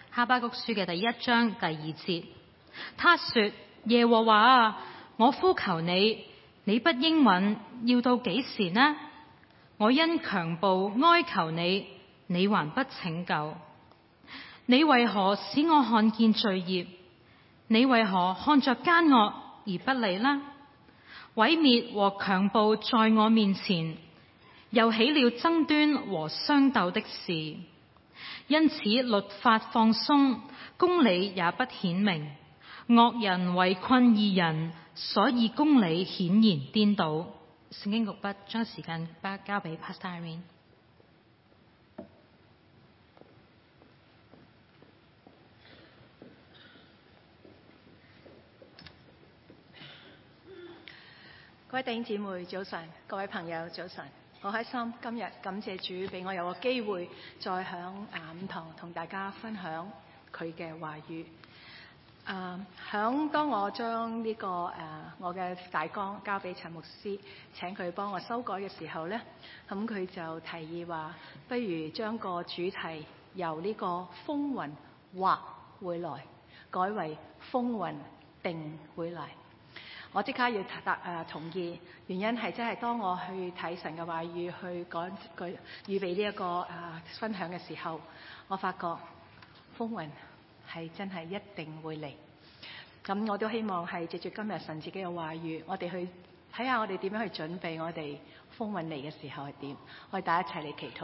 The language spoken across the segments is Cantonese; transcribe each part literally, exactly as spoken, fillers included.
哈巴谷書嘅第一章第二節，他說：耶和華啊，我呼求你，你不應允，要到幾時呢？我因強暴哀求你，你還不拯救。你為何使我看見罪孽？你為何看着奸惡而不理呢？毀滅和強暴在我面前，又起了爭端和相鬥的事。因此律法放鬆，公理也不顯明。惡人圍困義人，所以公理顯然顛倒。聖經讀筆，將時間交俾 Pastor Irene。 各位弟兄姊妹早晨，各位朋友早晨，我開心今日感謝主俾我有個機會再響午堂同大家分享佢嘅話語。誒，響當我將呢、這個誒、呃、我嘅大綱交俾陳牧師，請佢幫我修改嘅時候咧，咁佢就提議話，不如將個主題由呢個風雲或會來改為風雲定會來。我即刻要答誒、呃、同意，原因係真係當我去睇神嘅話語，去講佢預備呢、這、一個誒、呃、分享嘅時候，我發覺風雲係真係一定會嚟。咁我都希望係藉住今日神自己嘅話語，我哋去睇下我哋點樣去準備我哋風雲嚟嘅時候係點。我哋大家一齊嚟祈禱。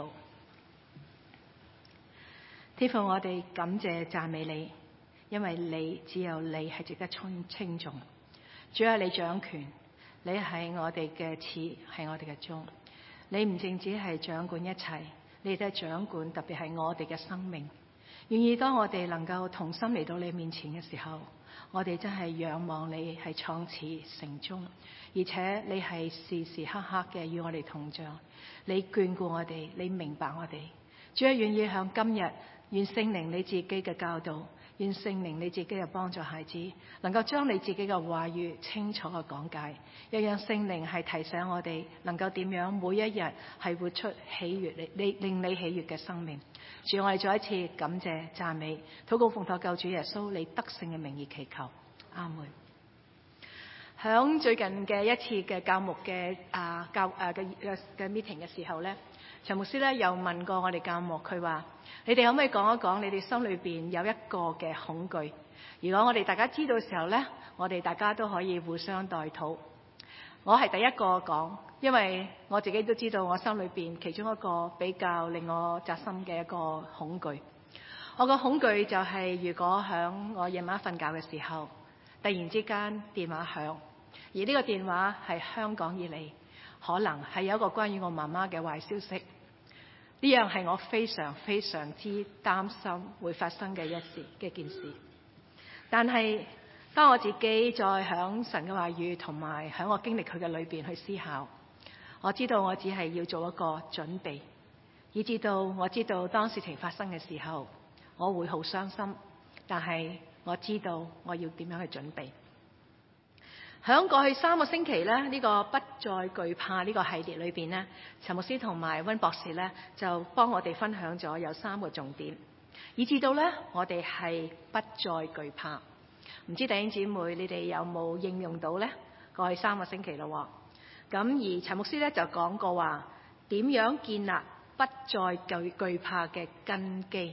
天父，我哋感謝讚美你，因為你只有你係值得稱稱頌。主啊，你掌權，你係我哋嘅始，係我哋嘅終。你唔淨止係掌管一切，你都係掌管特別係我哋嘅生命。願意當我哋能夠同心嚟到你面前嘅時候，我哋真係仰望你係創始成終，而且你係時時刻刻嘅與我哋同在，你眷顧我哋，你明白我哋。主啊，願意向今日，願聖靈你自己嘅教導，願聖靈你自己嘅幫助孩子，能夠將你自己嘅話語清楚嘅講解，又讓聖靈係提醒我哋能夠點樣每一日係活出喜悅你令你喜悅嘅生命。主，我哋再一次感謝讚美，禱告奉託救主耶穌你得勝嘅名義祈求，阿門。響最近嘅一次嘅教牧嘅啊教誒嘅嘅 meeting 嘅時候咧，陳牧師咧又問過我哋教牧，佢話：你哋可唔可以講一講你哋心裏邊有一個嘅恐懼？如果我哋大家知道嘅時候咧，我哋大家都可以互相代禱。我係第一個講，因為我自己都知道我心裏邊其中一個比較令我扎心嘅一個恐懼。我個恐懼就係如果響我夜晚瞓覺嘅時候，突然之間電話響，而呢個電話係香港以嚟，可能係有一個關於我媽媽嘅壞消息。呢樣係我非常非常之擔心會發生嘅一事嘅件事。但係當我自己再響神嘅話語同埋響我經歷佢嘅裏邊去思考，我知道我只係要做一個準備，以至到我知道當事情發生嘅時候，我會好傷心，但係我知道我要點樣去準備。響過去三個星期咧，呢、這個不再懼怕呢個系列裏邊呢，陳牧師同埋溫博士呢，就幫我哋分享咗有三個重點，以至到呢，我哋係不再懼怕。唔知弟兄姊妹你哋有冇應用到呢？過去三個星期咯，咁而陳牧師呢，就講過話點樣建立不再懼懼怕嘅根基，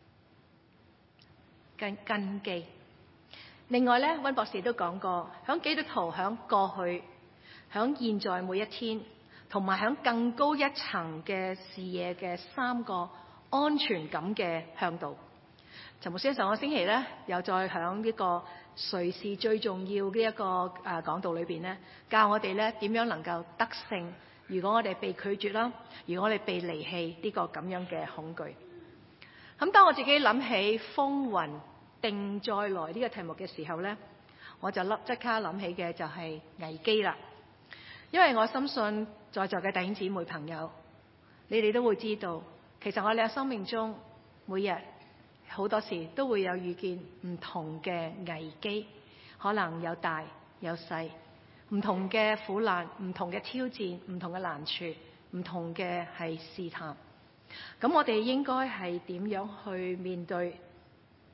根根基。另外咧，溫博士都講過，響基督徒響過去、響現在每一天，同埋響更高一層嘅視野嘅三個安全感嘅向導。陳牧師上個星期咧，又再響呢個誰是最重要嘅一個誒講道裏邊咧，教我哋咧點樣能夠得勝。如果我哋被拒絕啦，如果我哋被離棄呢個咁樣嘅恐懼。咁當我自己諗起風雲定再來呢個題目嘅時候呢，我就立即刻諗起嘅就係危機啦。因為我深信在座嘅弟兄姊妹朋友，你哋都會知道，其實我哋嘅生命中每日好多時都會有遇見唔同嘅危機，可能有大有細，唔同嘅苦難，唔同嘅挑戰，唔同嘅難處，唔同嘅係試探。咁我哋應該係點樣去面對？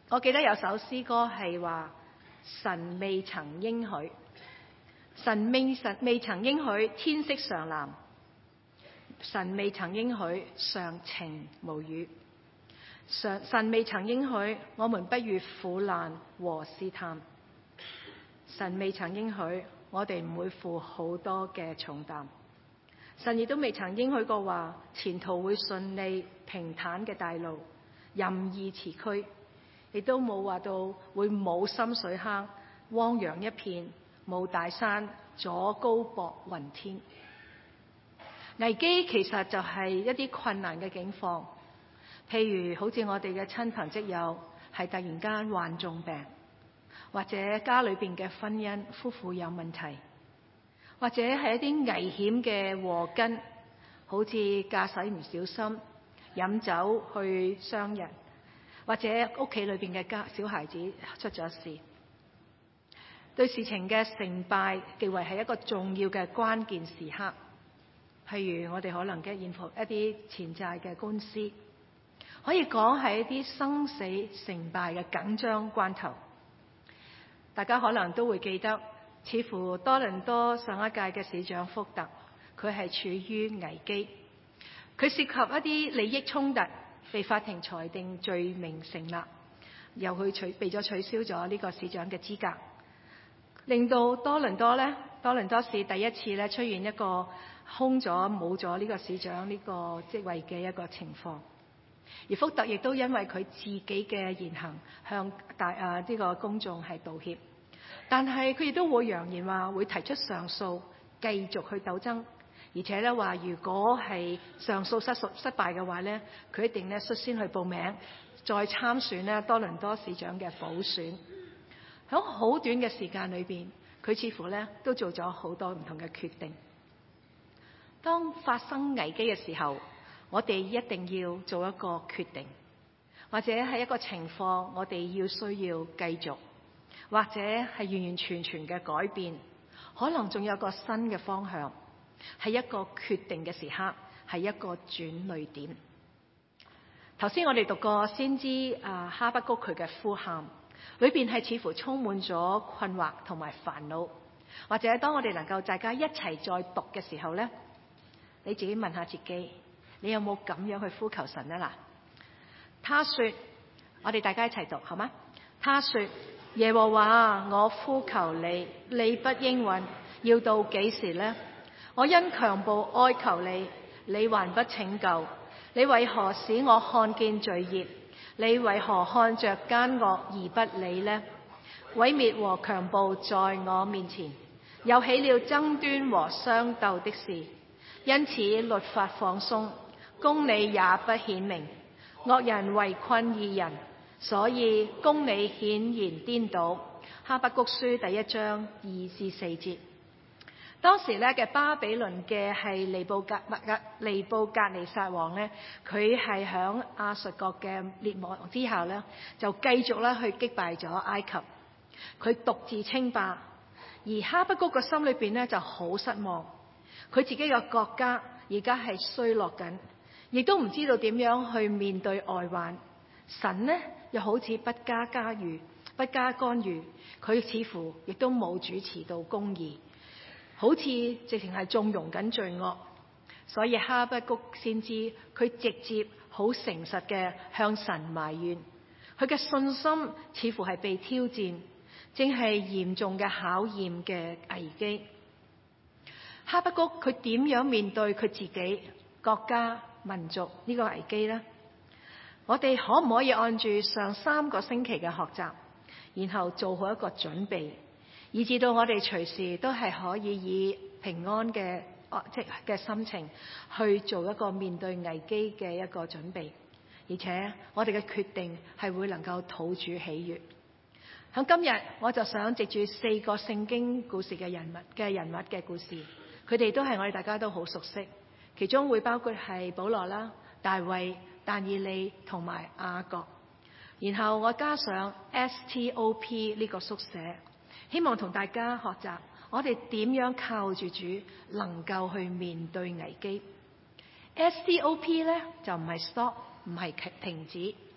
我記得有首詩歌係話神未曾應許，神未神未曾應許天色常藍，神未曾應許常晴無雨，神神未曾應許我們不遇苦難和試探，神未曾應許我哋唔會負好多嘅重擔，神亦都未曾應許過話前途會順利平坦嘅大路任意崎嶇，亦都冇話到會冇深水坑汪洋一片，冇大山阻高駁雲天。危機其實就係一啲困難嘅境況，譬如好似我哋嘅親朋戚友係突然間患重病，或者家裏邊嘅婚姻夫婦有問題，或者係一啲危險嘅禍根，好似駕駛唔小心飲酒去傷人，或者屋企裏邊嘅家小孩子出咗事，對事情嘅成敗極為係一個重要嘅關鍵時刻。譬如我哋可能嘅應付一啲錢債嘅官司，可以講係一啲生死成敗嘅緊張關頭。大家可能都會記得，似乎多倫多上一屆嘅市長福特，佢係處於危機，佢涉及一啲利益衝突，被法庭裁定罪名成立，又去取被咗取消咗呢個市長嘅資格，令到多倫多咧，多倫多市第一次咧出現一個空咗冇咗呢個市長呢個職位嘅一個情況。而福特亦都因為佢自己嘅言行向大啊呢個公眾係道歉，但係佢亦都會揚言話會提出上訴，繼續去鬥爭，而且咧話如果係上訴失失敗嘅話咧，佢一定咧率先去報名再參選咧多倫多市長嘅補選。喺好短嘅時間裏邊，佢似乎咧都做咗好多唔同嘅決定。當發生危機嘅時候，我哋一定要做一個決定，或者係一個情況，我哋要需要繼續，或者係完完全全嘅改變，可能仲有個新嘅方向，係一個決定嘅時刻，係一個轉捩點。頭先我哋讀過先知啊哈巴谷佢嘅呼喊，裏邊係似乎充滿咗困惑同埋煩惱，或者當我哋能夠大家一齊再讀嘅時候呢，你自己問下自己，你有冇咁樣去呼求神呢？嗱，他說，我哋大家一齊讀好嗎？他說，耶和華，我呼求你，你不應允，要到幾時呢？我因強暴哀求你，你還不拯救。你為何使我看見罪孽？你為何看着奸惡而不理呢？毀滅和強暴在我面前，又起了爭端和相鬥的事。因此律法放鬆，公理也不顯明，惡人圍困義人，所以公理顯然顛倒。哈巴谷書第一章二至四節。當時咧嘅巴比倫嘅係尼布格尼布格尼撒王咧，佢係響亞述國嘅滅亡之後咧，就繼續咧去擊敗咗埃及，佢獨自稱霸。而哈巴谷個心裏邊咧就好失望，佢自己嘅國家而家係衰落緊，亦都唔知道點樣去面對外患。神呢又好似不加干預，不加干預，佢似乎亦都冇主持到公義。好似直情係縱容緊罪惡，所以哈巴谷先知佢直接好誠實嘅向神埋怨，佢嘅信心似乎係被挑戰，正係嚴重嘅考驗嘅危機。哈巴谷佢點樣面對佢自己國家民族呢個危機呢？我哋可唔可以按住上三個星期嘅學習，然後做好一個準備，以至到我哋隨時都係可以以平安嘅即嘅心情去做一個面對危機嘅一個準備，而且我哋嘅決定係會能夠討主喜悅。喺今日我就想藉住四個聖經故事嘅人物嘅人物嘅故事，佢哋都係我哋大家都好熟悉，其中會包括係保羅啦、大衛、但以理同埋雅各，然後我加上 S T O P 呢個縮寫，希望同大家學習我哋點樣靠住主能夠去面對危機。S T O P 咧就唔係 stop， 唔係停止，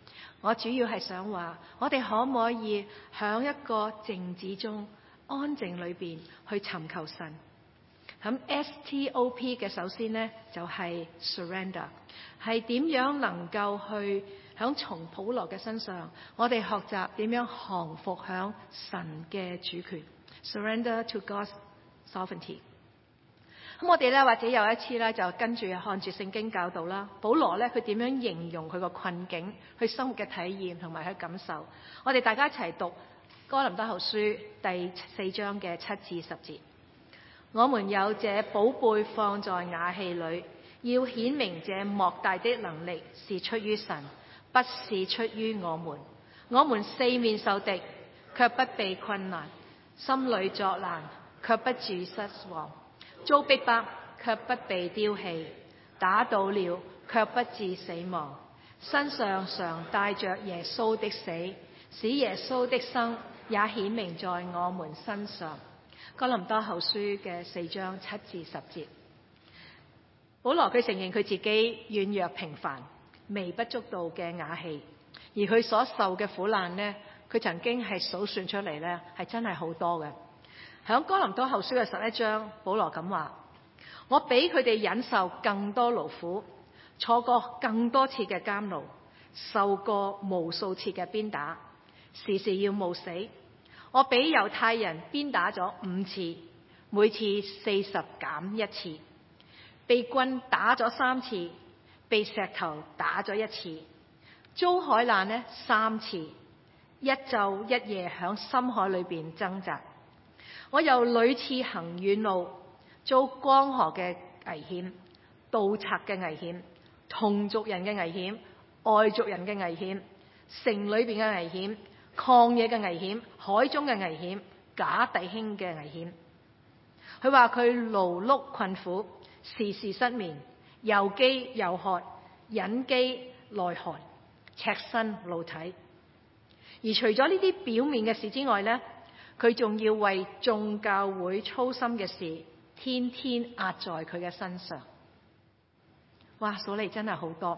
我主要係想話，我哋可唔可以響一個靜止中、安靜裏邊去尋求神？咁 S T O P 嘅首先呢，就係 surrender， 係點樣能夠去響從保羅嘅身上，我哋學習點樣降服響神嘅主權 ，surrender to God's sovereignty。咁我哋咧，或者有一次咧，就跟住看住聖經教導啦。保羅咧，佢點樣形容佢個困境、佢生活嘅體驗同埋佢感受？我哋大家一齊讀哥林多後書第四章嘅七至十節。我們有這寶貝放在瓦器裏，要顯明這莫大的能力是出於神，不是出於我們。我們四面受敵，卻不被困難；心裏作難，卻不致失望。遭逼迫，卻不被丟棄；打倒了，卻不致死亡。身上常帶着耶穌的死，使耶穌的生也顯明在我們身上。哥林多後書嘅四章七至十節。保羅佢承認佢自己軟弱平凡、微不足道嘅瓦器，而佢所受嘅苦難呢，佢曾經係數算出嚟呢，係真係好多嘅。喺哥林多後書嘅十一章，保羅咁話：我比佢哋忍受更多勞苦，坐過更多次嘅監牢，受過無數次嘅鞭打，時時要冒死。我比猶太人鞭打咗五次，每次四十減一次，被棍打咗三次，被石頭打咗一次，遭海難呢三次，一晝一夜響深海裏邊掙扎。我又屢次行遠路，遭江河嘅危險、盜賊嘅危險、同族人嘅危險、外族人嘅危險、城裏邊嘅危險、曠野嘅危險、海中嘅危險、假弟兄嘅危險。佢話佢勞碌困苦，時時失眠，又飢又渴，忍飢耐寒，赤身露體。而除咗呢啲表面嘅事之外呢，佢仲要為眾教會操心嘅事，天天壓在佢嘅身上。哇，數嚟真係好多。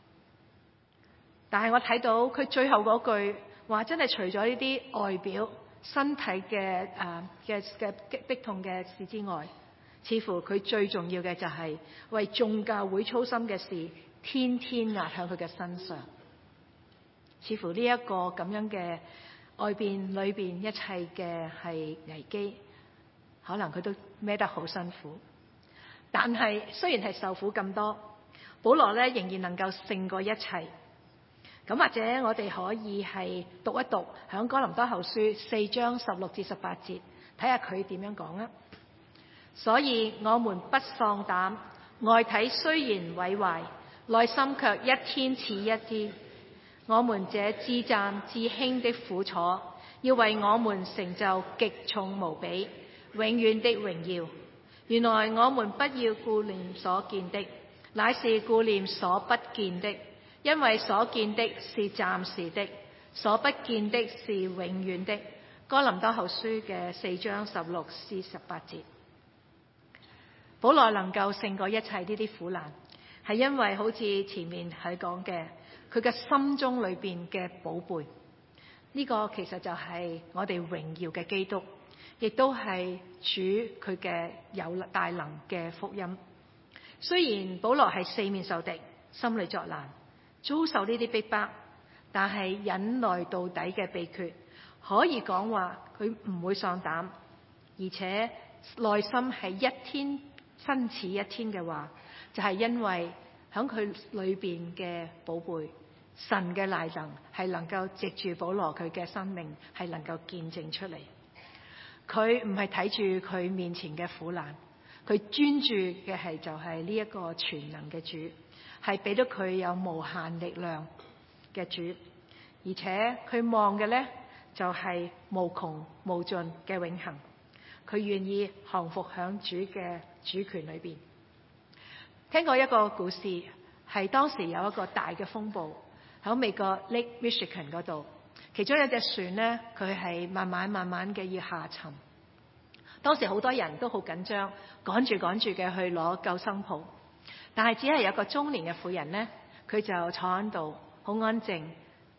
但係我睇到佢最後嗰句話，真係除咗呢啲外表身體嘅誒嘅嘅逼痛嘅事之外，似乎佢最重要嘅就係為眾教會操心嘅事，天天壓喺佢嘅身上。似乎呢一個咁樣嘅外邊裏邊一切嘅係危機，可能佢都孭得好辛苦。但係雖然係受苦咁多，保羅咧仍然能夠勝過一切。咁或者我哋可以係讀一讀響哥林多後書四章十六至十八節，睇下佢點樣講啊。所以我們不喪膽，外體雖然毀壞，內心卻一天似一天。我們這至暫至輕的苦楚，要為我們成就極重無比、永遠的榮耀。原來我們不要顧念所見的，乃是顧念所不見的，因為所見的是暫時的，所不見的是永遠的。哥林多後書嘅四章十六至十八節。保羅能夠勝過一切呢啲苦難，係因為好似前面係講嘅，佢嘅心中裏邊嘅寶貝，呢個其實就係我哋榮耀嘅基督，亦都係主佢嘅有大能嘅福音。雖然保羅係四面受敵，心裏作難，遭受呢啲逼迫，但係忍耐到底嘅秘訣，可以講話佢唔會喪膽，而且內心係一天新似一天嘅話，就係因為喺佢裏邊嘅寶貝，神嘅大能係能夠藉住保羅佢嘅生命係能夠見證出嚟。佢唔係睇住佢面前嘅苦難，佢專注嘅係就係呢一個全能嘅主，係俾到佢有無限力量嘅主，而且佢望嘅呢，就係無窮無盡嘅永恆。佢願意降服響主嘅主權裏邊。聽過一個故事，係當時有一個大嘅風暴喺美國 Lake Michigan 嗰度，其中有隻船呢，佢係慢慢慢慢嘅要下沉。當時好多人都好緊張，趕住趕住嘅去攞救生袍，但係只係有一個中年嘅婦人呢，佢就坐喺度好安靜，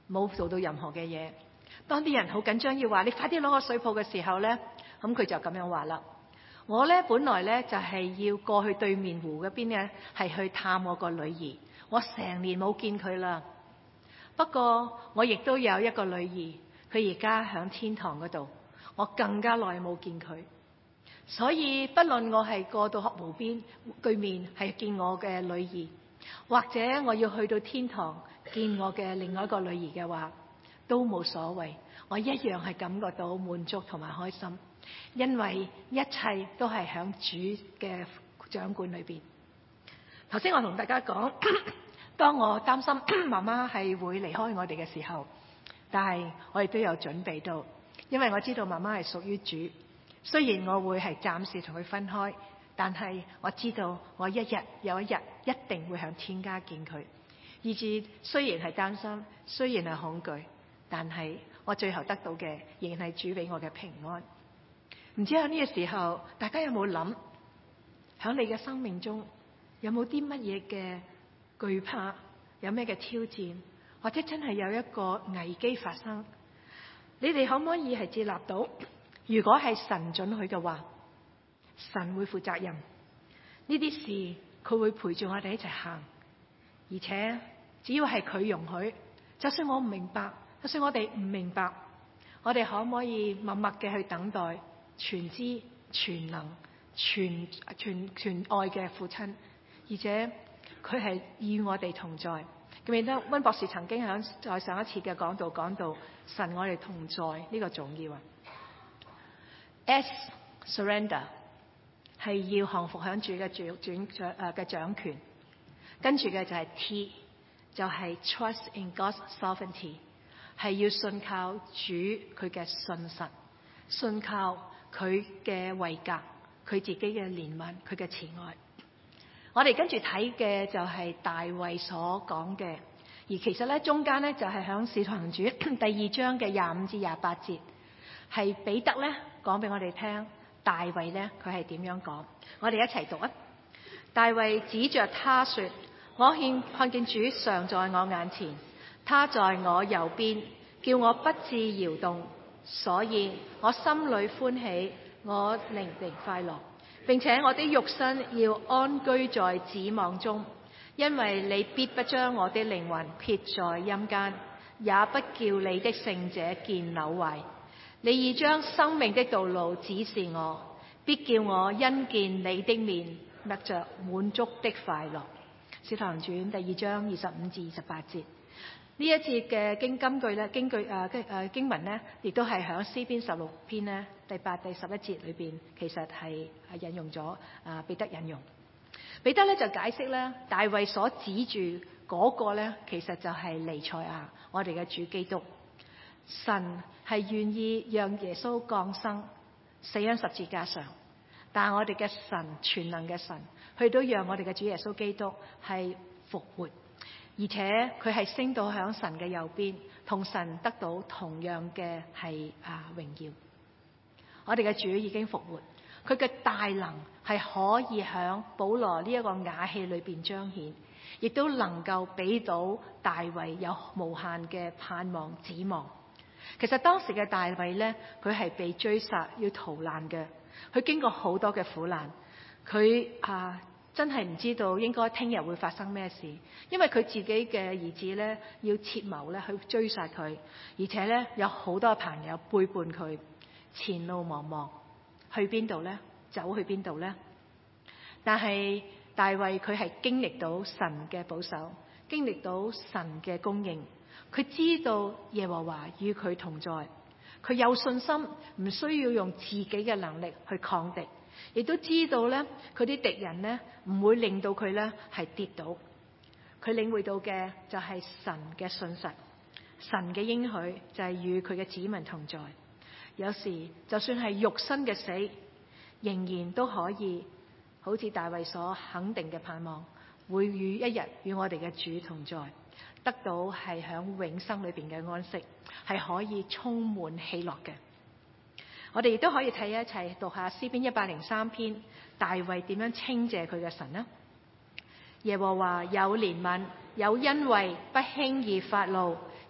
冇做到任何嘅嘢。當啲人好緊張要話你快啲攞個水泡嘅時候咧，咁佢就咁樣話啦：我咧本來咧就係要過去對面湖嗰邊咧，係去探我個女兒。我成年冇見佢啦。不過我亦都有一個女兒，佢而家響天堂嗰度，我更加耐冇見佢。所以不論我係過到湖邊對面係見我嘅女兒，或者我要去到天堂見我嘅另外一個女兒嘅話，都冇所謂。我一樣係感覺到滿足同埋開心，因為一切都係響主嘅掌管裏邊。頭先我同大家講，當我擔心媽媽係會離開我哋嘅時候，但係我亦都有準備到，因為我知道媽媽係屬於主。雖然我會係暫時同佢分開，但係我知道我一日有一日一定會向天家見佢。以至雖然係擔心，雖然係恐懼，但係我最後得到嘅仍然係主俾我嘅平安。唔知喺呢個時候，大家有冇諗，喺你嘅生命中有冇啲乜嘢嘅懼怕，有咩嘅挑戰，或者真係有一個危機發生？你哋可唔可以係接納到？如果係神准許嘅話，神會負責任。呢啲事佢會陪住我哋一齊行，而且只要係佢容許，就算我唔明白，就算我哋唔明白，我哋可唔可以默默嘅去等待全知全能全全全愛嘅父親？而且佢係與我哋同在。記唔記得溫博士曾經喺在上一次嘅講道講到神我哋同在呢個重要啊。S surrender 係要降服響主嘅主轉掌誒嘅掌權，跟住嘅就係 T 就係 trust in God's sovereignty， 係要信靠主佢嘅信實，信靠佢嘅位格，佢自己嘅憐憫，佢嘅慈愛。我哋跟住睇嘅就係大衛所講嘅，而其實咧中間咧就係響使徒行傳第二章嘅廿五至廿八節，係彼得咧講俾我哋聽，大衛咧佢係點樣講？我哋一齊讀啊！大衛指着他說：我見看見主常在我眼前，他在我右邊，叫我不致搖動，所以我心裏歡喜，我靈靈快樂。並且我的肉身要安居在指望中，因為你必不將我的靈魂撇在陰間，也不叫你的聖者見朽壞。你已將生命的道路指示我，必叫我因見你的面，得着滿足的快樂。使徒行傳第二章二十五至二十八節，呢一節嘅經金句咧，經句誒誒、呃、經文咧，亦都係響詩篇十六篇咧第八、第十一節裏邊，其實係引用咗啊彼得引用。彼得咧就解釋咧，大衛所指住嗰個咧，其實就係彌賽亞，我哋嘅主基督。神係願意讓耶穌降生，死喺十字架上，但係我哋嘅神，全能嘅神，佢都讓我哋嘅主耶穌基督係復活，而且佢係升到響神嘅右邊，同神得到同樣嘅係啊榮耀。我哋嘅主已經復活，佢嘅大能係可以響保羅呢一個瓦器裏邊彰顯，亦都能夠俾到大衛有無限嘅盼望指望。其實當時嘅大衛咧，佢係被追殺要逃難嘅，佢經過好多嘅苦難，佢啊真係唔知道應該聽日會發生咩事，因為佢自己嘅兒子咧要設謀咧去追殺佢，而且咧有好多朋友背叛佢，前路茫茫，去邊度咧？走去邊度咧？但係大衛佢係經歷到神嘅保守，經歷到神嘅供應。佢知道耶和華與佢同在，佢有信心，唔需要用自己嘅能力去抗敵，亦都知道咧，佢啲敵人咧唔會令到佢咧係跌倒。佢領會到嘅就係神嘅信實，神嘅應許就係與佢嘅子民同在。有時就算係肉身嘅死，仍然都可以好似大衛所肯定嘅盼望，會與一日與我哋嘅主同在。得到係響永生裏邊嘅安息，係可以充滿喜樂嘅。我哋亦都可以睇一齊讀下詩篇一百零三篇，大衛點樣稱謝佢嘅神呢？耶和華有憐憫，有恩惠，不輕易發怒，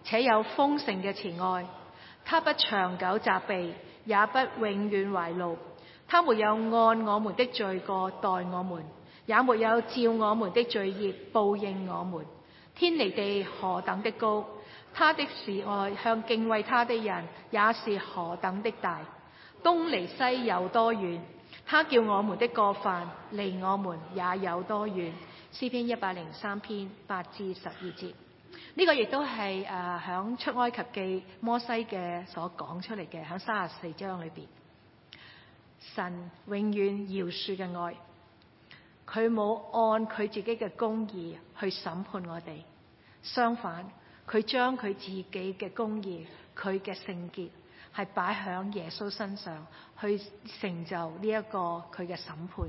且有豐盛嘅慈愛。他不長久責備，也不永遠懷怒。他沒有按我們的罪過待我們，也沒有照我們的罪孽報應我們。天離地何等的高，他的慈愛向敬畏他的人也是何等的大。東離西有多遠，他叫我們的過犯離我們也有多遠。詩篇一百零三篇八至十二節，呢、這個亦都係誒響出埃及記摩西嘅所講出嚟嘅，響三十四章裏邊，神永遠饒恕嘅愛，佢冇按佢自己嘅公義去審判我哋，相反，佢將佢自己嘅公義，佢嘅聖潔係擺響耶穌身上，去成就呢一個佢嘅審判。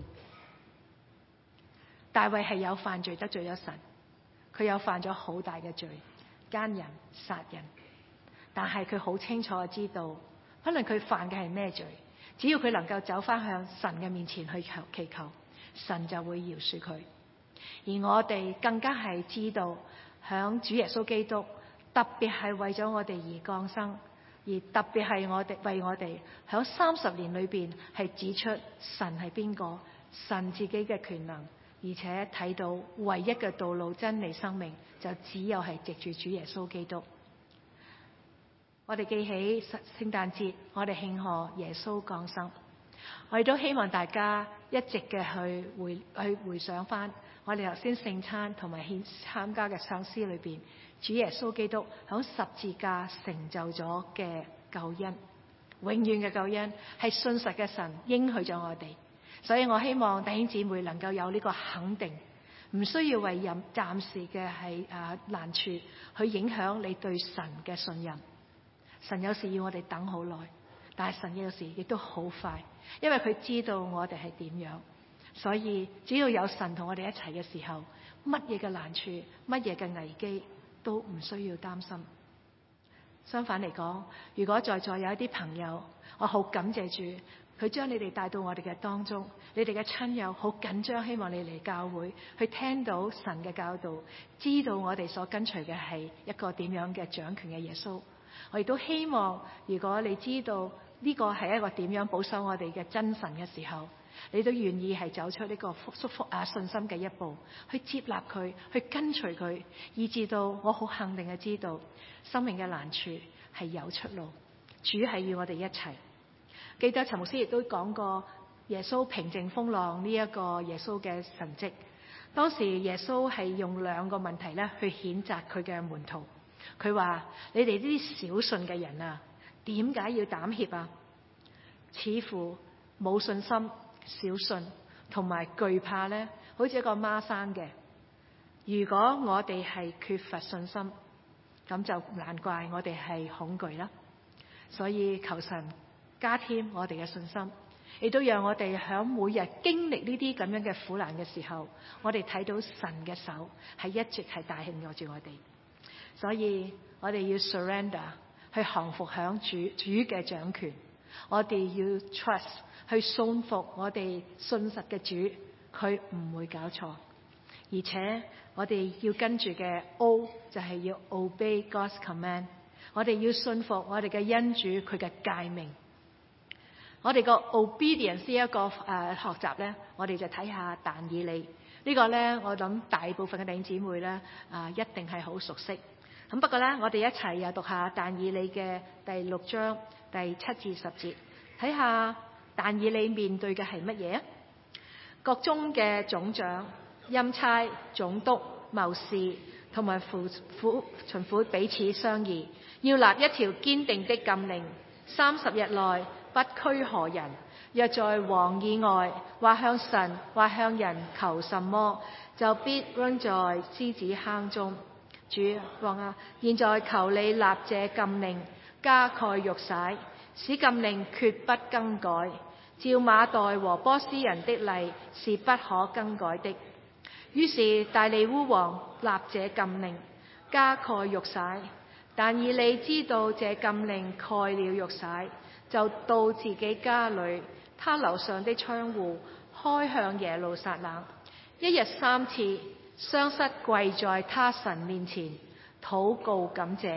大衛係有犯罪得罪咗神，佢有犯咗好大嘅罪，奸人、殺人，但係佢好清楚知道，不論佢犯嘅係咩罪，只要佢能夠走翻向神嘅面前去求祈求，神就會饒恕佢。而我哋更加係知道，響主耶穌基督特別係為咗我哋而降生，而特別係我哋為我哋響三十年裏邊係指出神係邊個，神自己嘅權能，而且睇到唯一嘅道路、真理、生命，就只有係藉住主耶穌基督。我哋記起聖誕節，我哋慶賀耶穌降生。我亦都希望大家一直嘅去回去回想翻我哋頭先聖餐同埋獻參加嘅唱詩裏邊，主耶穌基督響十字架成就咗嘅救恩，永遠嘅救恩係信實嘅神應許咗我哋。所以我希望弟兄姊妹能夠有呢個肯定，唔需要為任暫時嘅係誒難處去影響你對神嘅信任。神有時要我哋等好耐，但係神有時亦都好快，因為佢知道我哋係點樣。所以只要有神同我哋一齊嘅時候，乜嘢嘅難處、乜嘢嘅危機都唔需要擔心。相反嚟講，如果在座有一啲朋友，我好感謝主，佢將你哋帶到我哋嘅當中，你哋嘅親友好緊張，希望你嚟教會去聽到神嘅教導，知道我哋所跟隨嘅係一個點樣嘅掌權嘅耶穌。我亦都希望，如果你知道呢個係一個點樣保守我哋嘅真神嘅時候，你都願意係走出呢個祝福啊信心嘅一步，去接納佢，去跟隨佢，以至到我好肯定嘅知道，生命嘅難處係有出路，主係與我哋一齊。記得陳牧師亦都講過耶穌平靜風浪呢一個耶穌嘅神蹟。當時耶穌係用兩個問題咧去譴責佢嘅門徒。佢話：你哋呢啲小信嘅人啊，點解要膽怯啊？似乎冇信心、小信同埋懼怕咧，好似一個孖生嘅。如果我哋係缺乏信心，咁就難怪我哋係恐懼啦。所以求神加添我哋嘅信心，亦都讓我哋響每日經歷呢啲咁樣嘅苦難嘅時候，我哋睇到神嘅手係一直係帶領住我哋。所以我哋要 surrender 去降服響主主嘅掌權，我哋要 trust 去信服我哋信實嘅主，佢唔會搞錯。而且我哋要跟住嘅 O 就係要 obey God's command， 我哋要信服我哋嘅恩主佢嘅誡命。我哋個 obedience 呢一個誒、呃、學習咧，我哋就睇下但以理、這個、呢個咧，我諗大部分嘅弟兄姊妹咧啊、呃、一定係好熟悉。咁不過咧，我哋一齊又讀下但以理嘅第六章第七至十節，睇下但以理面對嘅係乜嘢啊？國中嘅總長、欽差、總督、謀士同埋府府巡撫彼此商議，要立一條堅定的禁令，三十日內不拘何人，若在王以外或向神或向人求什麼，就必扔在獅子坑中。主王啊，現在求你立這禁令，加蓋玉璽，使禁令決不更改。照馬代和波斯人的例是不可更改的。於是大利烏王立這禁令，加蓋玉璽。但以理知道這禁令蓋了玉璽，就到自己家裏，他樓上的窗戶開向耶路撒冷，一日三次，雙膝跪在他神面前禱告感謝，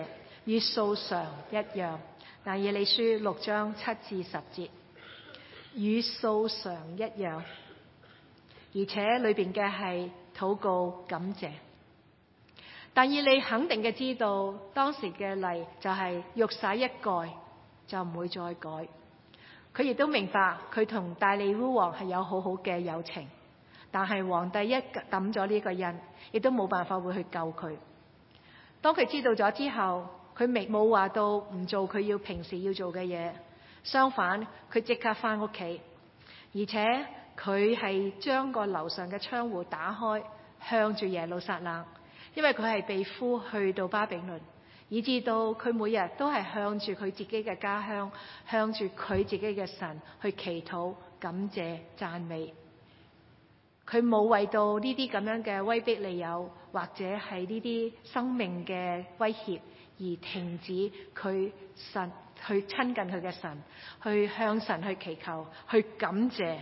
與素常一樣。但以理書六章七至十節，與素常一樣，而且裏邊嘅係禱告感謝。但以理肯定嘅知道，當時嘅例就係玉璽一蓋就唔會再改。佢亦都明白佢同大利烏王係有好好嘅友情，但係皇帝一抌咗呢個印，亦都冇辦法會去救佢。當佢知道咗之後，佢未冇話到唔做佢要平時要做嘅嘢，相反佢即刻返屋企，而且佢係將個樓上嘅窗戶打開，向住耶路撒冷，因為佢係被呼去到巴比倫，以至到佢每日都係向住佢自己嘅家鄉，向住佢自己嘅神去祈禱、感謝、讚美。佢冇為到呢啲咁樣嘅威逼利誘，或者係呢啲生命嘅威脅而停止佢神去親近佢嘅神，去向神去祈求、去感謝。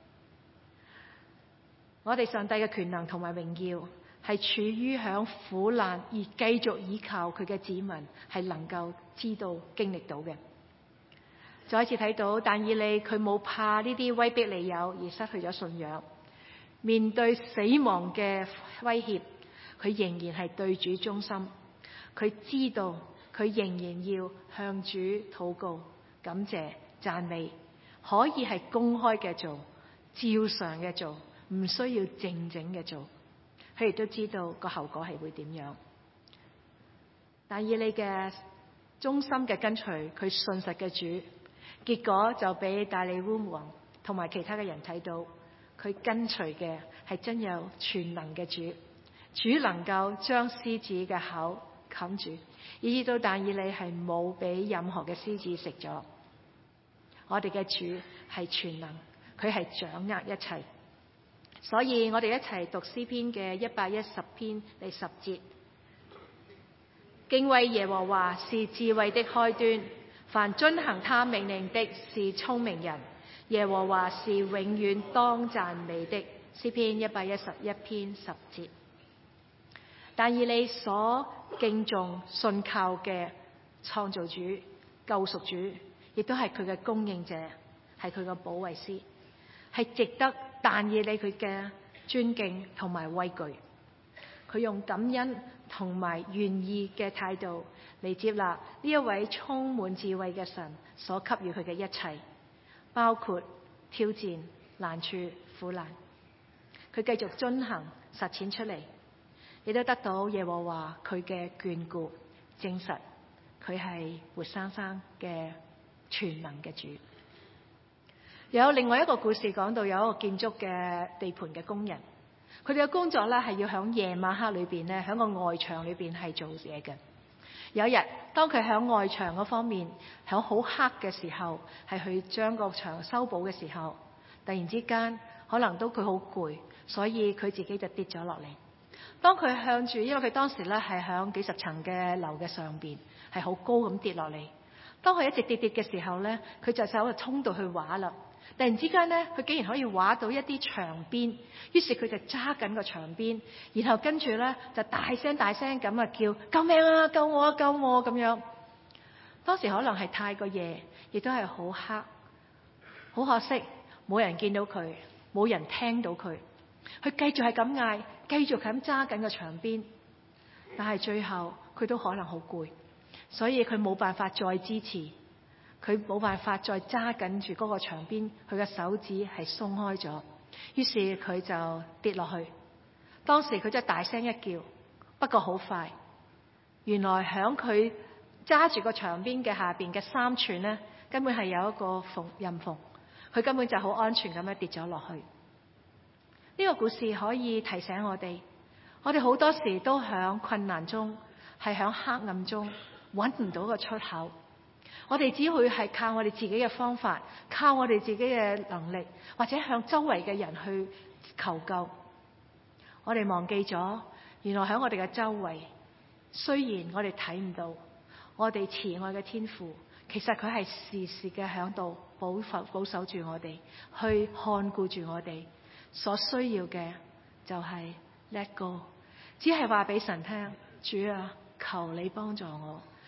我哋上帝嘅權能同埋榮耀係處於響苦難而繼續依靠佢嘅子民係能夠知道經歷到嘅。再一次睇到但以理佢冇怕呢啲威逼利誘而失去咗信仰，面對死亡嘅威脅，佢仍然係對主忠心。佢知道佢仍然要向主禱告、感謝、讚美，可以係公開嘅做，照常嘅做，唔需要靜靜嘅做。佢亦都知道個後果係會點樣。但以理嘅忠心嘅跟隨，佢信實嘅主，結果就俾大利烏王同埋其他嘅人睇到。佢跟隨嘅係真有全能嘅主，主能夠將獅子嘅口冚住，以至到但以理係冇俾任何嘅獅子食咗。我哋嘅主係全能，佢係掌握一切。所以我哋一齊讀詩篇嘅一百一十篇第十節，敬畏耶和華是智慧的開端，凡遵行他命令的是聰明人。耶和華是永遠當讚美的。詩篇一百一十一篇十節。但以理所敬重信靠嘅創造主、救贖主，亦都係佢嘅供應者，係佢嘅保惠師，係值得但以理佢嘅尊敬同埋畏懼。佢用感恩同埋願意嘅態度嚟接納呢一位充滿智慧嘅神所給予佢嘅一切，包括挑戰、難處、苦難，佢繼續遵行實踐出嚟，亦都得到耶和華佢嘅眷顧，證實佢係活生生嘅全能嘅主。有另外一個故事講到，有一個建築嘅地盤嘅工人，佢哋嘅工作咧係要響夜晚黑裏邊咧，響個外牆裏邊係做嘢嘅。有一日，當佢喺外牆嗰方面喺好黑嘅時候，係去將個牆修補嘅時候，突然之間可能都佢好攰，所以佢自己就跌咗落嚟。當佢向住，因為佢當時咧係喺幾十層嘅樓嘅上邊，係好高咁跌落嚟。當佢一直跌跌嘅時候咧，佢就喺度衝到去畫啦。突然之間咧，佢竟然可以畫到一啲牆邊，於是佢就揸緊個牆邊，然後跟住咧就大聲大聲咁啊叫救命啊，救我啊，救我咁樣。當時可能係太過夜，亦都係好黑，好可惜冇人見到佢，冇人聽到佢。佢繼續係咁嗌，繼續咁揸緊個牆邊，但係最後佢都可能好攰，所以佢冇辦法再支持。佢冇辦法再揸緊住嗰個牆邊，佢嘅手指係鬆開咗，於是佢就跌落去。當時佢真係大聲一叫，不過好快，原來響佢揸住個牆邊嘅下邊嘅三寸呢，根本係有一個縫刃縫，佢根本就好安全咁樣跌咗落去。呢個故事可以提醒我哋，我哋好多時都響困難中，係響黑暗中揾唔到個出口。我哋只會係靠我哋自己嘅方法，靠我哋自己嘅能力，或者向周圍嘅人去求救。我哋忘記咗，原來喺我哋嘅周圍，雖然我哋睇唔到，我哋慈愛嘅天父，其實佢係時時嘅喺度保保守住我哋，去看顧住我哋。所需要嘅就係 let go， 只係話俾神聽，主啊，求你幫助我。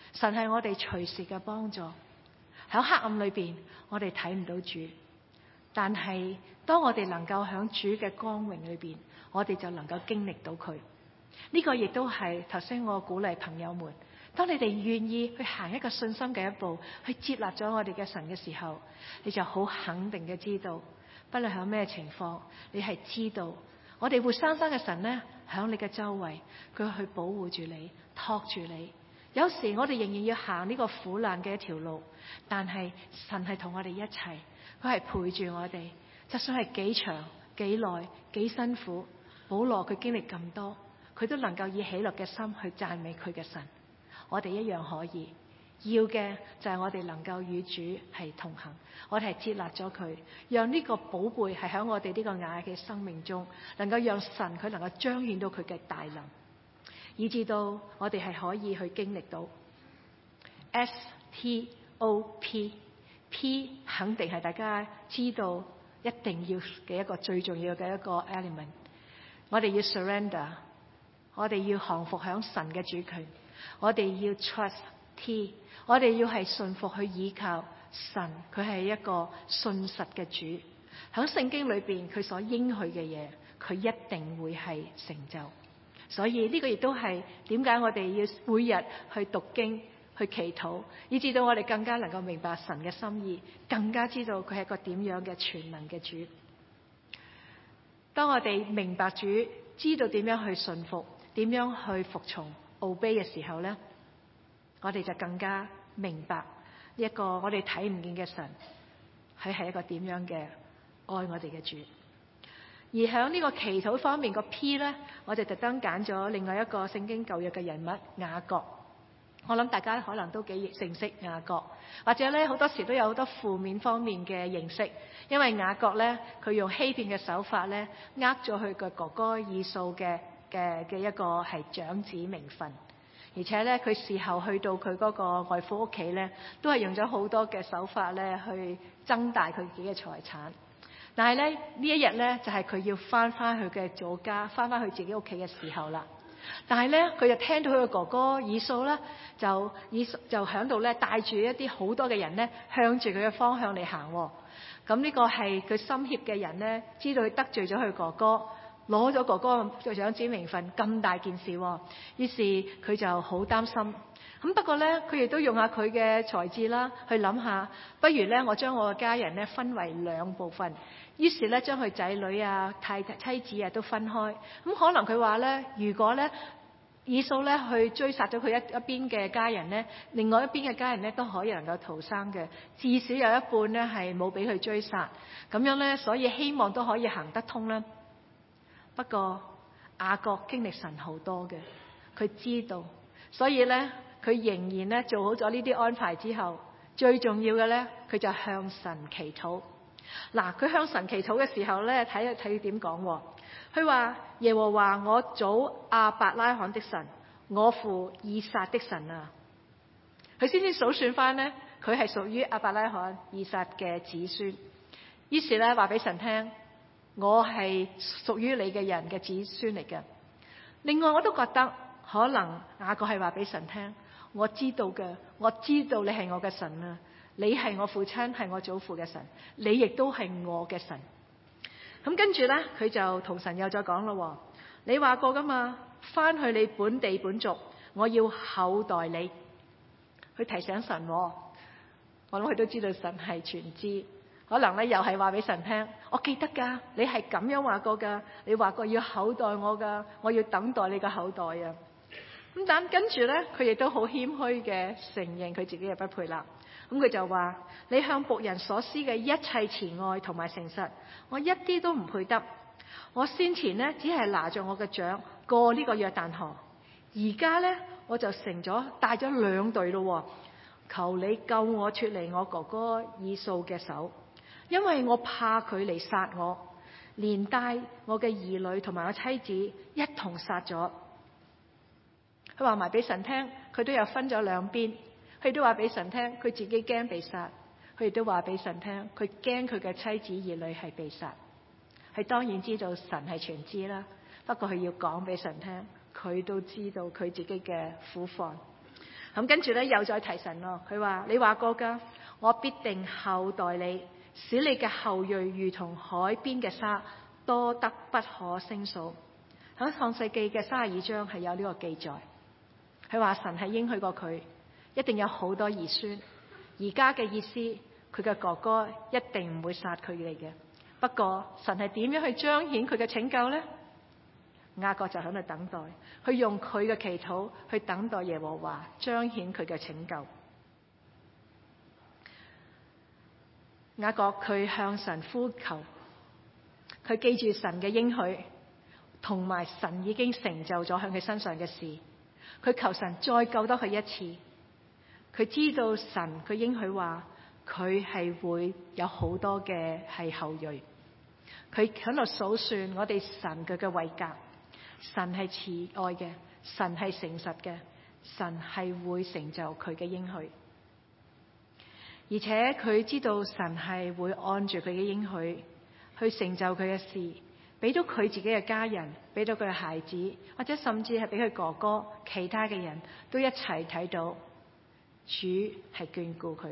神係我哋隨時嘅幫助。喺黑暗裏邊，我哋睇唔到主，但係當我哋能夠喺主嘅光榮裏邊，我哋就能夠經歷到佢。呢個亦都係頭先我鼓勵朋友們，當你哋願意去行一個信心嘅一步，去接納咗我哋嘅神嘅時候，你就好肯定嘅知道，不論喺咩情況，你係知道我哋活生生嘅神呢，喺你嘅周圍，佢去保護住你，托住你。有時我哋仍然要行呢個苦難嘅一條路，但係神係同我哋一齊，佢係陪住我哋，就算係幾長幾耐幾辛苦，保羅佢經歷咁多，佢都能夠以喜樂嘅心去讚美佢嘅神。我哋一樣可以，要嘅就係我哋能夠與主係同行，我哋係接納咗佢，讓呢個寶貝係喺我哋呢個雅嘅生命中，能夠讓神佢能夠彰顯到佢嘅大能，以至到我哋係可以去經歷到 S T O P P 肯定係大家知道一定要嘅一個最重要嘅一個 element。我哋要 surrender， 我哋要降服響神嘅主權，我哋要 trust T， 我哋要係信服去依靠神，佢係一個信實嘅主。響聖經裏邊佢所應許嘅嘢，佢一定會係成就。所以呢個亦都係點解我哋要每日去讀經去祈禱，以至到我哋更加能夠明白神嘅心意，更加知道佢係一個點樣嘅全能嘅主。當我哋明白主，知道點樣去順服，點樣去服從 obey 嘅時候呢，我哋就更加明白呢一個我哋睇唔見嘅神，佢係一個點樣嘅愛我哋嘅主。而喺呢個祈禱方面個 P 呢，我就特登揀咗另外一個聖經舊約嘅人物雅各。我諗大家可能都幾認識雅各，或者咧好多時都有好多負面方面嘅認識，因為雅各咧佢用欺騙嘅手法咧，呃咗佢嘅哥哥以掃嘅嘅嘅一個係長子名分，而且咧佢事後去到佢嗰個外父屋企咧，都係用咗好多嘅手法咧去增大佢自己嘅財產。但係咧呢一日咧就係佢要翻翻去嘅祖家，翻翻去自己屋企嘅時候啦。但係咧佢就聽到佢嘅哥哥以掃咧就以就響度咧帶住一啲好多嘅人咧向住佢嘅方向嚟行。咁呢個係佢心怯嘅人咧，知道佢得罪咗佢哥哥，攞咗哥哥嘅長子名分咁大件事，於是佢就好擔心。咁不過咧佢亦都用下佢嘅才智啦，去諗下，不如咧我將我嘅家人咧分為兩部分。於是咧將佢仔女啊、太太妻子啊都分開。咁可能佢話咧，如果咧以掃咧去追殺咗佢一一邊嘅家人咧，另外一邊嘅家人咧都可以能夠逃生嘅，至少有一半咧係冇俾佢追殺。咁樣咧，所以希望都可以行得通啦。不過雅各經歷神好多嘅，佢知道，所以咧佢仍然咧做好咗呢啲安排之後，最重要嘅咧佢就向神祈禱。嗱，佢向神祈禱嘅時候咧，睇睇佢點講。佢話耶和華我祖亞伯拉罕的神，我父以撒的神啊。佢先先數算翻咧，佢係屬於亞伯拉罕、以撒嘅子孫。於是咧話俾神聽，我係屬於你嘅人嘅子孫嚟嘅。另外我都覺得可能雅各係話俾神聽，我知道嘅，我知道你係我嘅神啊。你係我父親，係我祖父嘅神，你亦都係我嘅神。咁跟住咧，佢就同神又再講咯。你話過噶嘛，翻去你本地本族，我要厚待你。佢提醒神，我諗佢都知道神係全知，可能咧又係話俾神聽，我記得噶，你係咁樣話過噶，你話過要厚待我噶，我要等待你嘅厚待啊。咁但跟住咧，佢亦都好謙虛嘅承認佢自己嘅不配啦。咁佢就話，你向僕人所施嘅一切慈愛同埋誠實，我一啲都唔配得。我先前呢，只係拿着我嘅杖過呢個約旦河，而家呢，我就成咗帶咗兩隊咯。求你救我脫離我哥哥以掃嘅手，因為我怕佢嚟殺我，連帶我嘅兒女同埋我妻子一同殺咗。佢話埋俾神聽，佢都有分咗兩邊。佢都話俾神聽，佢自己驚被殺。佢亦都話俾神聽，佢驚佢嘅妻子兒女係被殺。佢當然知道神係全知啦，不過佢要講俾神聽，佢都知道佢自己嘅苦況。 咁跟住咧又再提神咯，佢話你話過噶，我必定厚待你，使你嘅後裔如同海邊嘅沙，多得不可勝數。喺創世記嘅三十二章係有呢個記載，佢話神係應許過佢一定有好多兒孫。而家嘅意思，佢嘅哥哥一定唔會殺佢哋嘅。不過神係點樣去彰顯佢嘅拯救呢？雅各就喺度等待，去用佢嘅祈禱去等待耶和華彰顯佢嘅拯救。雅各佢向神呼求，佢記住神嘅應許，同埋神已經成就咗喺佢身上嘅事。佢求神再救多佢一次。佢知道神佢應許話佢係會有好多嘅係後裔。佢喺度數算我哋神佢嘅位格。神係慈愛嘅，神係誠實嘅，神係會成就佢嘅應許。而且佢知道神係會按住佢嘅應許去成就佢嘅事，俾到佢自己嘅家人，俾到佢嘅孩子，或者甚至係俾佢哥哥其他嘅人都一齊睇到主係眷顧佢。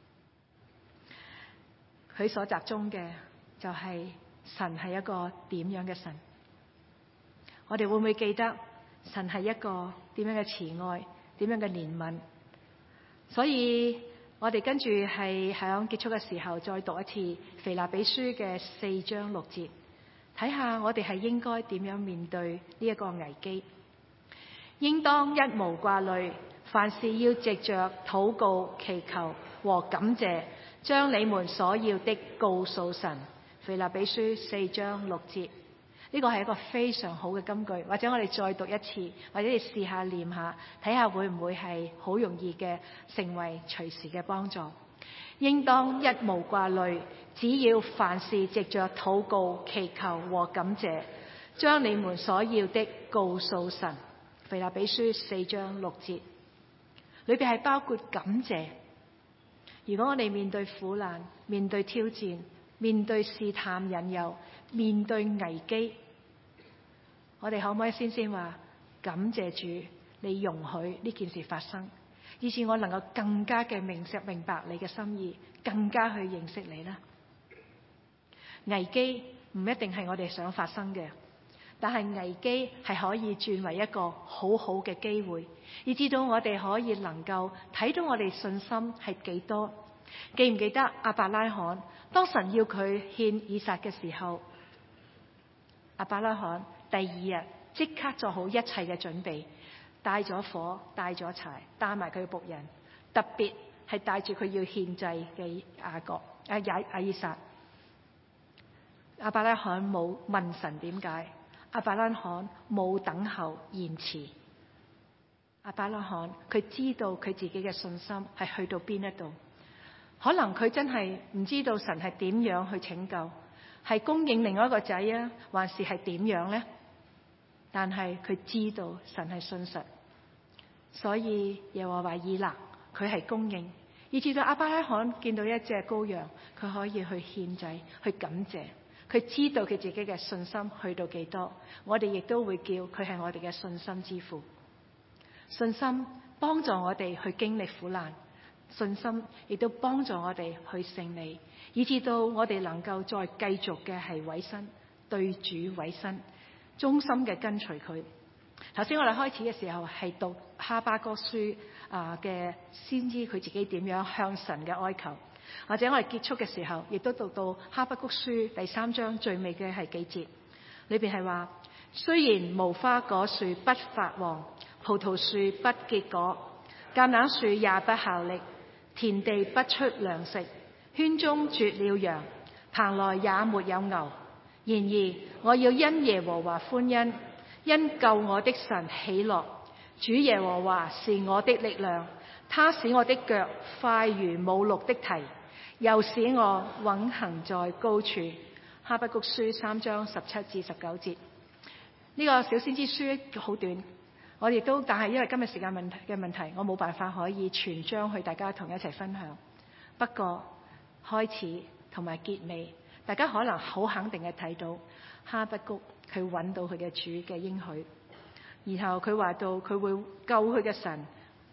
佢所集中嘅就係神係一個點樣嘅神。我哋會唔會記得神係一個點樣嘅慈愛，點樣嘅憐憫？所以我哋跟住係響結束嘅時候再讀一次腓立比書嘅四章六節，睇下我哋係應該點樣面對呢一個危機。應當一無掛慮，凡事要藉着禱告、祈求和感謝，將你們所要的告訴神。腓立比書四章六節。呢個係一個非常好嘅金句，或者我哋再讀一次，或者你試下念下，睇下會唔會係好容易嘅成為隨時嘅幫助。應當一無掛慮，只要凡事藉着禱告、祈求和感謝，將你們所要的告訴神。腓立比書四章六節，裏邊係包括感謝。如果我哋面對苦難、面對挑戰、面對試探引誘、面對危機，我哋可唔可以先先話感謝主，你容許呢件事發生，以致我能夠更加嘅明晰明白你嘅心意，更加去認識你呢？危機唔一定係我哋想發生嘅，但係危機係可以轉為一個好好嘅機會，以致到我哋可以能夠睇到我哋信心係幾多。記唔記得亞伯拉罕當神要佢獻以撒嘅時候，亞伯拉罕第二日即刻做好一切嘅準備，帶咗火，帶咗柴，帶埋佢嘅僕人，特別係帶住佢要獻祭嘅雅各啊雅阿以撒。亞伯拉罕冇問神點解，亞伯拉罕冇等候延遲。亞伯拉罕佢知道佢自己嘅信心係去到邊一度。可能佢真係唔知道神係點樣去拯救，係供應另外一個仔啊，還是係點樣呢？但係佢知道神係信實，所以耶和華以勒佢係供應，以至到亞伯拉罕見到一隻羔羊，佢可以去獻祭，去感謝。佢知道佢自己嘅信心去到幾多，我哋亦都會叫佢係我哋嘅信心之父。信心幫助我哋去經歷苦難。信心亦都幫助我哋去勝利，以至到我哋能夠再繼續嘅係委身，對主委身，忠心嘅跟隨佢。頭先我哋開始嘅時候係讀哈巴谷書啊嘅，先知佢自己點樣向神嘅哀求，或者我哋結束嘅時候亦都讀到哈巴谷書第三章最尾嘅係幾節，裏邊係話：雖然無花果樹不發黃，葡萄樹不結果，橄欖樹也不效力，田地不出糧食，圈中絕了羊，棚內也沒有牛。然而我要因耶和華歡欣，因救我的神喜樂。主耶和華是我的力量，他使我的腳快如母鹿的蹄，又使我穩行在高處。哈巴谷書三章十七至十九節。呢、這個小先知書好短。我亦都，但係因為今日時間問題嘅問題，我冇辦法可以全章去大家同一齊分享。不過開始同埋結尾，大家可能好肯定嘅睇到哈巴谷佢揾到佢嘅主嘅應許，然後佢話到佢會救佢嘅神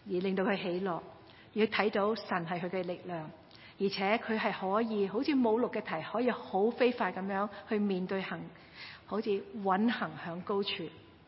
而令到佢喜樂，而睇到神係佢嘅力量，而且佢係可以好似母鹿嘅蹄，可以好飛快咁樣去面對行，好似穩行響高處。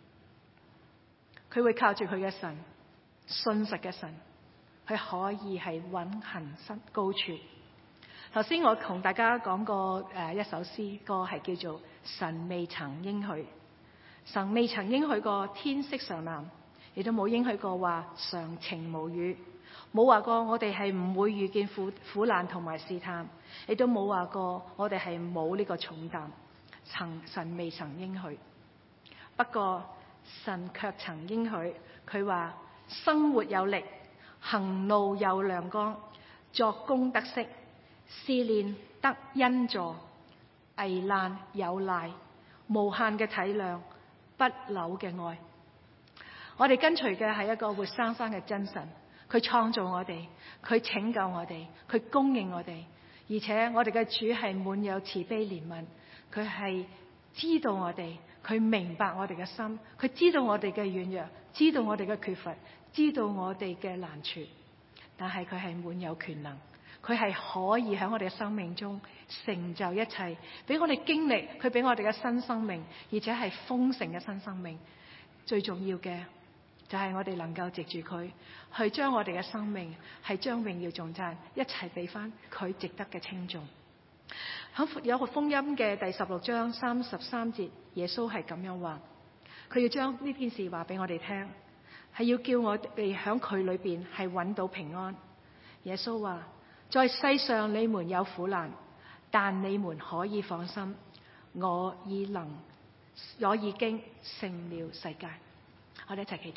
佢會靠住佢嘅神，信實嘅神，佢可以係穩行身高處。頭先我同大家講過誒一首詩歌，係叫做《神未曾應許》。神未曾應許過天色常藍，亦都冇應許過話常晴無雨，冇話過我哋係唔會遇見苦苦難同埋試探，亦都冇話過我哋係冇呢個重擔。曾神未曾應許，不過神卻曾應許，佢話生活有力，行路有亮光，作工得息，試煉得恩助，危難有賴，無限嘅體諒，不朽嘅愛。我哋跟隨嘅係一個活生生嘅真神，佢創造我哋，佢拯救我哋，佢供應我哋，而且我哋嘅主係滿有慈悲憐憫，佢係知道我哋，佢明白我哋嘅心，佢知道我哋嘅軟弱，知道我哋嘅缺乏，知道我哋嘅難處，但係佢係滿有權能，佢係可以喺我哋嘅生命中成就一切，俾我哋經歷，佢俾我哋嘅新生命，而且係豐盛嘅新生命。最重要嘅就係我哋能夠藉住佢，去將我哋嘅生命係將榮耀頌讚一齊俾翻佢值得嘅稱頌。喺有個福音嘅第十六章三十三節，耶穌係咁樣話，佢要將呢件事話俾我哋聽，係要叫我哋喺佢裏邊係揾到平安。耶穌話：在世上你們有苦難，但你們可以放心，我已能，我已經勝了世界。我哋一齊祈禱。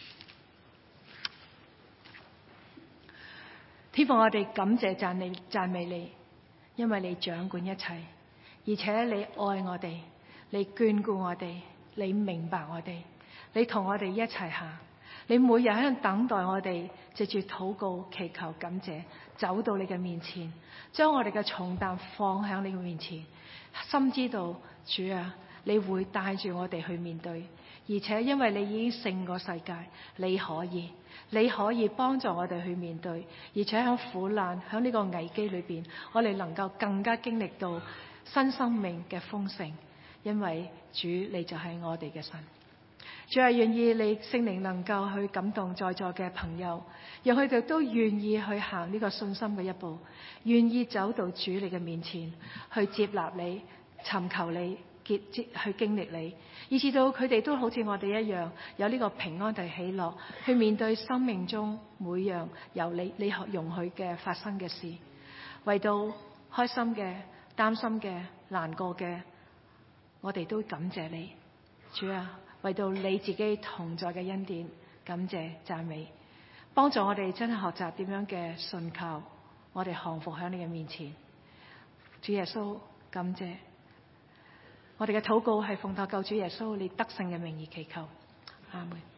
天父，我哋感謝讚你讚美你，因為你掌管一切，而且你愛我哋，你眷顧我哋，你明白我哋，你同我哋一齊行，你每日喺度等待我哋，藉住禱告、祈求、感謝，走到你嘅面前，將我哋嘅重擔放喺你嘅面前，深知道主啊，你會帶住我哋去面對，而且因為你已經勝過世界，你可以，你可以幫助我哋去面對，而且喺苦難、喺呢個危機裏邊，我哋能夠更加經歷到新生命嘅豐盛，因為主你就係我哋嘅神。主係願意你聖靈能夠去感動在座嘅朋友，讓佢哋都願意去行呢個信心嘅一步，願意走到主你嘅面前，去接納你，尋求你，結去經歷你，以至到佢哋都好似我哋一樣，有呢個平安同喜樂，去面對生命中每樣由你你容許嘅發生嘅事，為到開心嘅、擔心嘅、難過嘅，我哋都感謝你，主啊！為到你自己同在嘅恩典，感謝讚美，幫助我哋真係學習點樣嘅信靠，我哋降服喺你嘅面前。主耶穌，感謝我哋嘅禱告係奉靠救主耶穌你得勝嘅名義祈求，阿門。